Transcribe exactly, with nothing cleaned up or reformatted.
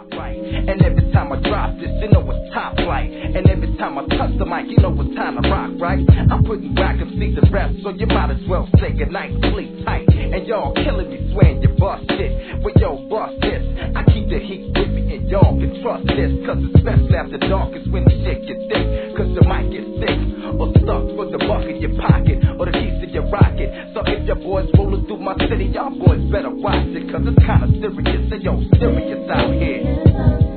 pop right. And every time I drop this, you know it's top flight. And every time I touch the mic, you know it's time to rock, right? I'm putting back and see the rest, so you might as well say goodnight, sleep tight. And y'all killing me, swearing you bust shit. Well, yo, bust this. I keep the heat with me, and y'all can trust this. Cause it's best after dark is when the shit gets thick. Cause you might get sick, or stuck with the buck in your pocket, or the keys to your rocket. So if your boys rolling through my city, y'all boys better watch it. Cause it's kinda serious, and yo, serious out here.